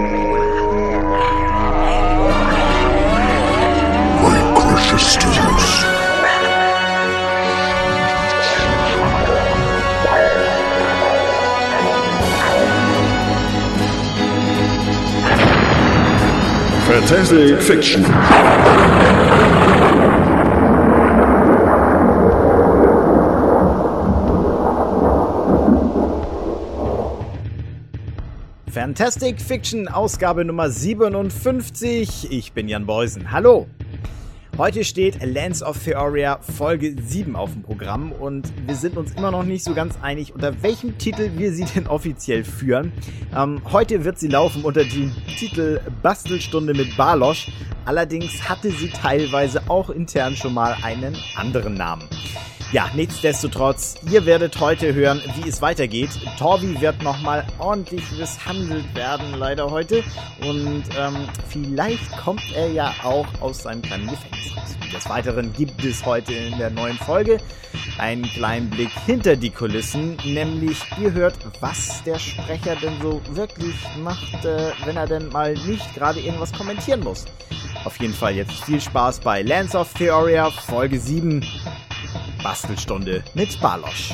Studios. Fantastic Fiction. Fantastic Fiction, Ausgabe Nummer 57. Ich bin Jan Beusen. Hallo! Heute steht Lands of Feoria Folge 7 auf dem Programm und wir sind uns immer noch nicht so ganz einig, unter welchem Titel wir sie denn offiziell führen. Heute wird sie laufen unter dem Titel Bastelstunde mit Balosch. Allerdings hatte sie teilweise auch intern schon mal einen anderen Namen. Ja, nichtsdestotrotz, ihr werdet heute hören, wie es weitergeht. Torvi wird nochmal ordentlich misshandelt werden, leider heute. Und vielleicht kommt er ja auch aus seinem kleinen Gefängnis raus. Des Weiteren gibt es heute in der neuen Folge einen kleinen Blick hinter die Kulissen. Nämlich, ihr hört, was der Sprecher denn so wirklich macht, wenn er denn mal nicht gerade irgendwas kommentieren muss. Auf jeden Fall jetzt viel Spaß bei Lands of Feoria Folge 7. Bastelstunde mit Balosch.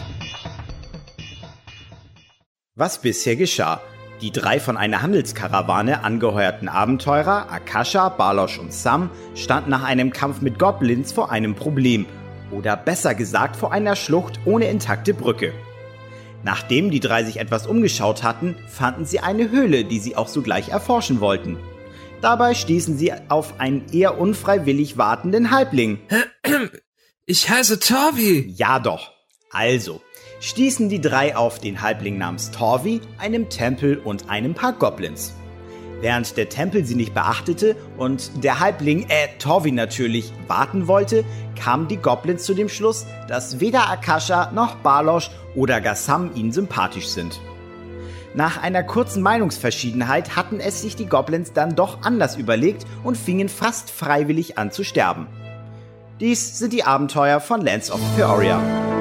Was bisher geschah? Die drei von einer Handelskarawane angeheuerten Abenteurer, Akasha, Balosch und Sam, standen nach einem Kampf mit Goblins vor einem Problem. Oder besser gesagt vor einer Schlucht ohne intakte Brücke. Nachdem die drei sich etwas umgeschaut hatten, fanden sie eine Höhle, die sie auch sogleich erforschen wollten. Dabei stießen sie auf einen eher unfreiwillig wartenden Halbling. Ich heiße Torvi. Ja doch. Also, stießen die drei auf den Halbling namens Torvi, einem Tempel und einem paar Goblins. Während der Tempel sie nicht beachtete und der Halbling, Torvi natürlich, warten wollte, kamen die Goblins zu dem Schluss, dass weder Akasha noch Balosch oder gar Sam ihnen sympathisch sind. Nach einer kurzen Meinungsverschiedenheit hatten es sich die Goblins dann doch anders überlegt und fingen fast freiwillig an zu sterben. Dies sind die Abenteuer von Lands of Feoria.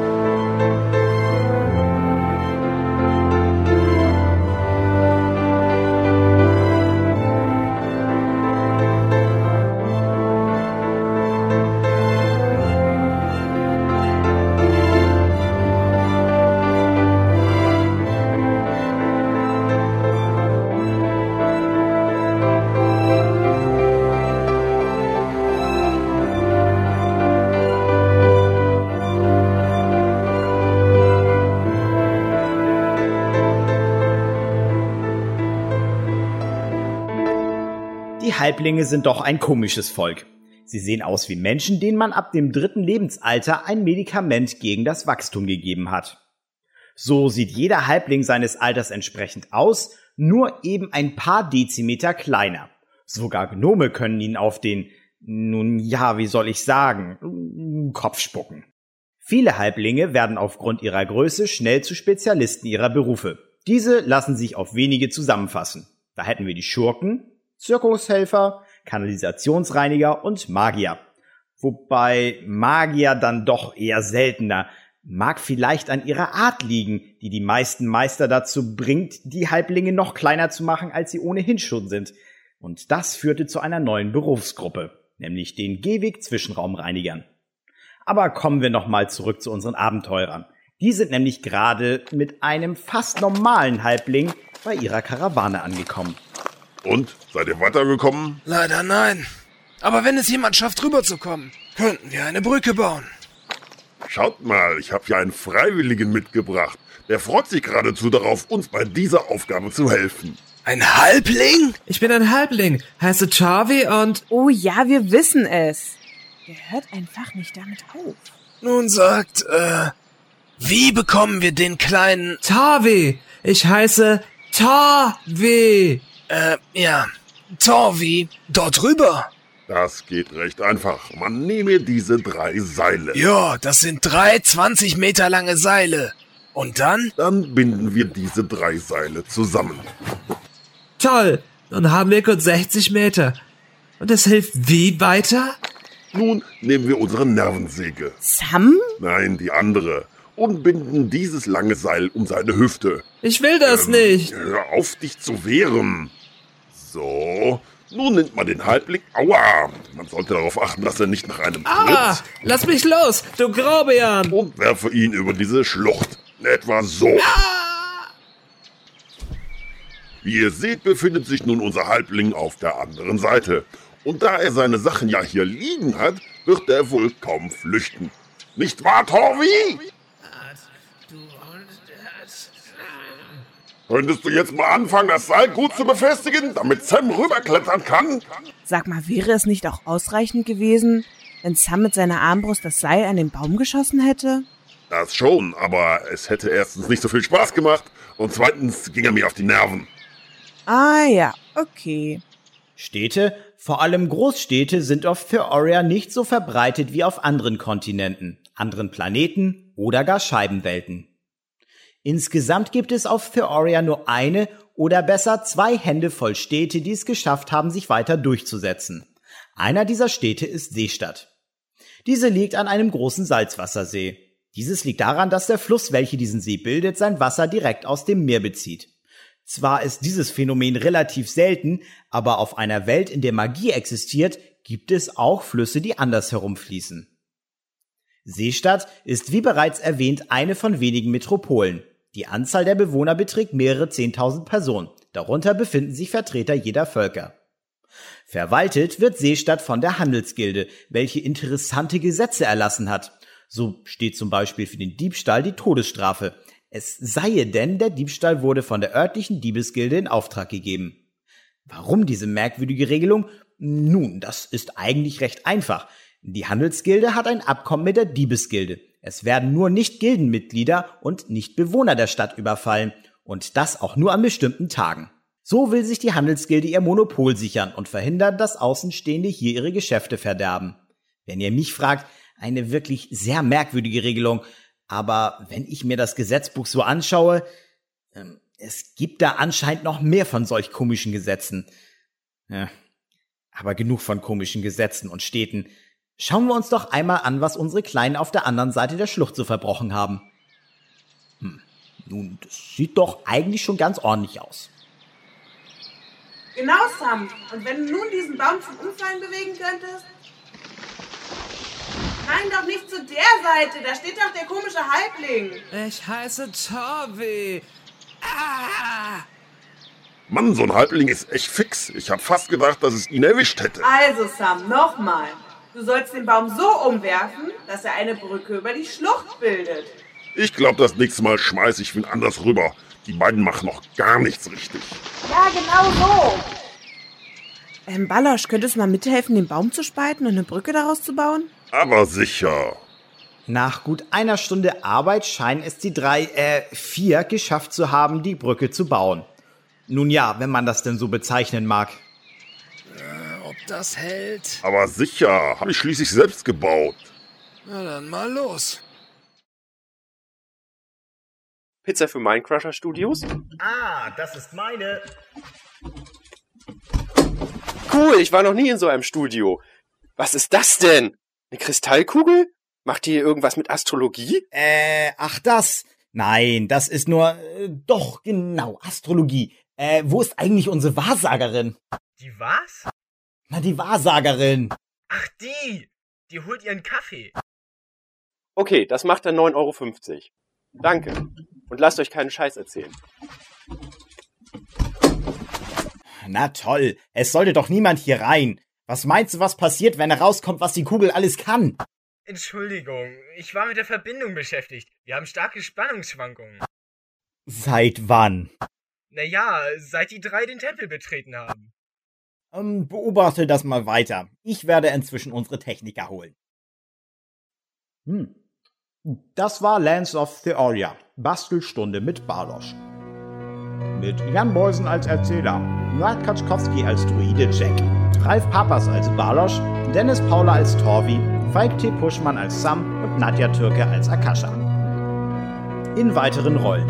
Die Halblinge sind doch ein komisches Volk. Sie sehen aus wie Menschen, denen man ab dem 3. Lebensalter ein Medikament gegen das Wachstum gegeben hat. So sieht jeder Halbling seines Alters entsprechend aus, nur eben ein paar Dezimeter kleiner. Sogar Gnome können ihn auf den, nun ja, wie soll ich sagen, Kopf spucken. Viele Halblinge werden aufgrund ihrer Größe schnell zu Spezialisten ihrer Berufe. Diese lassen sich auf wenige zusammenfassen. Da hätten wir die Schurken, Zirkushelfer, Kanalisationsreiniger und Magier. Wobei Magier dann doch eher seltener. Mag vielleicht an ihrer Art liegen, die die meisten Meister dazu bringt, die Halblinge noch kleiner zu machen, als sie ohnehin schon sind. Und das führte zu einer neuen Berufsgruppe, nämlich den Gehweg-Zwischenraumreinigern. Aber kommen wir nochmal zurück zu unseren Abenteurern. Die sind nämlich gerade mit einem fast normalen Halbling bei ihrer Karawane angekommen. Und? Seid ihr weitergekommen? Leider nein. Aber wenn es jemand schafft, rüberzukommen, könnten wir eine Brücke bauen. Schaut mal, ich habe hier einen Freiwilligen mitgebracht. Der freut sich geradezu darauf, uns bei dieser Aufgabe zu helfen. Ein Halbling? Ich bin ein Halbling, heiße Torvi und... Oh ja, wir wissen es. Der hört einfach nicht damit auf. Nun sagt, wie bekommen wir den kleinen... Torvi, ich heiße Torvi. Ja, Torvi, dort rüber. Das geht recht einfach. Man nehme diese 3 Seile. Ja, das sind 3 20 Meter lange Seile. Und dann? Dann binden wir diese 3 Seile zusammen. Toll, dann haben wir kurz 60 Meter. Und das hilft wie weiter? Nun nehmen wir unsere Nervensäge. Sam? Nein, die andere. Und binden dieses lange Seil um seine Hüfte. Ich will das nicht. Hör auf, dich zu wehren. So, nun nimmt man den Halbling. Aua! Man sollte darauf achten, dass er nicht nach einem Ah, tritt. lass mich los, du Grobian! Und werfe ihn über diese Schlucht. Etwa so. Wie ihr seht, befindet sich nun unser Halbling auf der anderen Seite. Und da er seine Sachen ja hier liegen hat, wird er wohl kaum flüchten. Nicht wahr, Torvi? Könntest du jetzt mal anfangen, das Seil gut zu befestigen, damit Sam rüberklettern kann? Sag mal, wäre es nicht auch ausreichend gewesen, wenn Sam mit seiner Armbrust das Seil an den Baum geschossen hätte? Das schon, aber es hätte erstens nicht so viel Spaß gemacht und zweitens ging er mir auf die Nerven. Ah ja, okay. Städte, vor allem Großstädte, sind auf Theoria nicht so verbreitet wie auf anderen Kontinenten, anderen Planeten oder gar Scheibenwelten. Insgesamt gibt es auf Theoria nur eine oder besser 2 Hände voll Städte, die es geschafft haben, sich weiter durchzusetzen. Einer dieser Städte ist Seestadt. Diese liegt an einem großen Salzwassersee. Dieses liegt daran, dass der Fluss, welcher diesen See bildet, sein Wasser direkt aus dem Meer bezieht. Zwar ist dieses Phänomen relativ selten, aber auf einer Welt, in der Magie existiert, gibt es auch Flüsse, die andersherum fließen. Seestadt ist wie bereits erwähnt eine von wenigen Metropolen. Die Anzahl der Bewohner beträgt mehrere 10.000 Personen. Darunter befinden sich Vertreter jeder Völker. Verwaltet wird Seestadt von der Handelsgilde, welche interessante Gesetze erlassen hat. So steht zum Beispiel für den Diebstahl die Todesstrafe. Es sei denn, der Diebstahl wurde von der örtlichen Diebesgilde in Auftrag gegeben. Warum diese merkwürdige Regelung? Nun, das ist eigentlich recht einfach. Die Handelsgilde hat ein Abkommen mit der Diebesgilde. Es werden nur nicht Gildenmitglieder und nicht Bewohner der Stadt überfallen. Und das auch nur an bestimmten Tagen. So will sich die Handelsgilde ihr Monopol sichern und verhindern, dass Außenstehende hier ihre Geschäfte verderben. Wenn ihr mich fragt, eine wirklich sehr merkwürdige Regelung. Aber wenn ich mir das Gesetzbuch so anschaue, es gibt da anscheinend noch mehr von solch komischen Gesetzen. Ja, aber genug von komischen Gesetzen und Städten. Schauen wir uns doch einmal an, was unsere Kleinen auf der anderen Seite der Schlucht so verbrochen haben. Nun, das sieht doch eigentlich schon ganz ordentlich aus. Genau, Sam. Und wenn du nun diesen Baum zum Umfallen bewegen könntest? Nein, doch nicht zu der Seite. Da steht doch der komische Halbling. Ich heiße Torvi. Ah! Mann, so ein Halbling ist echt fix. Ich hab fast gedacht, dass es ihn erwischt hätte. Also, Sam, nochmal. Du sollst den Baum so umwerfen, dass er eine Brücke über die Schlucht bildet. Ich glaube, das nächste Mal schmeiß ich wen anders rüber. Die beiden machen noch gar nichts richtig. Ja, genau so. Balosch, könntest du mal mithelfen, den Baum zu spalten und eine Brücke daraus zu bauen? Aber sicher. Nach gut einer Stunde Arbeit scheinen es die 4 geschafft zu haben, die Brücke zu bauen. Nun ja, wenn man das denn so bezeichnen mag. Ob das hält? Aber sicher, habe ich schließlich selbst gebaut. Na dann mal los. Pizza für Minecrusher Studios? Ah, das ist meine. Cool, ich war noch nie in so einem Studio. Was ist das denn? Eine Kristallkugel? Macht ihr irgendwas mit Astrologie? Ach das. Nein, das ist nur, doch, genau, Astrologie. Wo ist eigentlich unsere Wahrsagerin? Die was? Na, die Wahrsagerin. Ach, die! Die holt ihren Kaffee. Okay, das macht dann 9,50 €. Danke. Und lasst euch keinen Scheiß erzählen. Na toll, es sollte doch niemand hier rein. Was meinst du, was passiert, wenn herauskommt, was die Kugel alles kann? Entschuldigung, ich war mit der Verbindung beschäftigt. Wir haben starke Spannungsschwankungen. Seit wann? Naja, seit die 3 den Tempel betreten haben. Beobachte das mal weiter. Ich werde inzwischen unsere Techniker holen. Das war Lands of Theoria, Bastelstunde mit Balosch. Mit Jan Boysen als Erzähler, Norbert Kaczkowski als Druide Jack, Ralf Papas als Balosch, Dennis Paula als Torvi, Falk T. Puschmann als Sam und Nadja Türke als Akasha. In weiteren Rollen: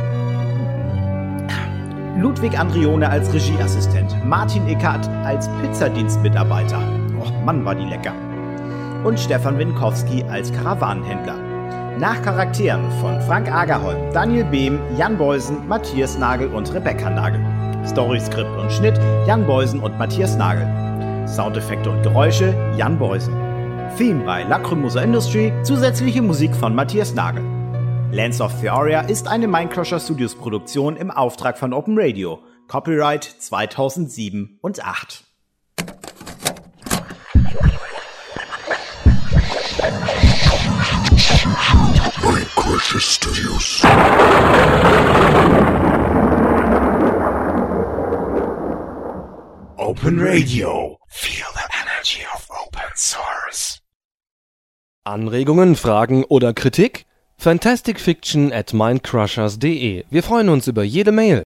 Ludwig Andrione als Regieassistent, Martin Eckert als Pizzadienstmitarbeiter. Och Mann, war die lecker. Und Stefan Winkowski als Karawanenhändler. Nach Charakteren von Frank Agerholm, Daniel Behm, Jan Boysen, Matthias Nagel und Rebecca Nagel. Story, Skript und Schnitt Jan Beusen und Matthias Nagel. Soundeffekte und Geräusche Jan Beusen. Theme bei Lacrimosa Industry, zusätzliche Musik von Matthias Nagel. Lands of Theoria ist eine Mindcrusher Studios Produktion im Auftrag von Open Radio. Copyright 2007 und 8. Mindcrusher Studios. Open Radio. Feel the energy of open source. Anregungen, Fragen oder Kritik? fantasticfiction@mindcrushers.de. Wir freuen uns über jede Mail.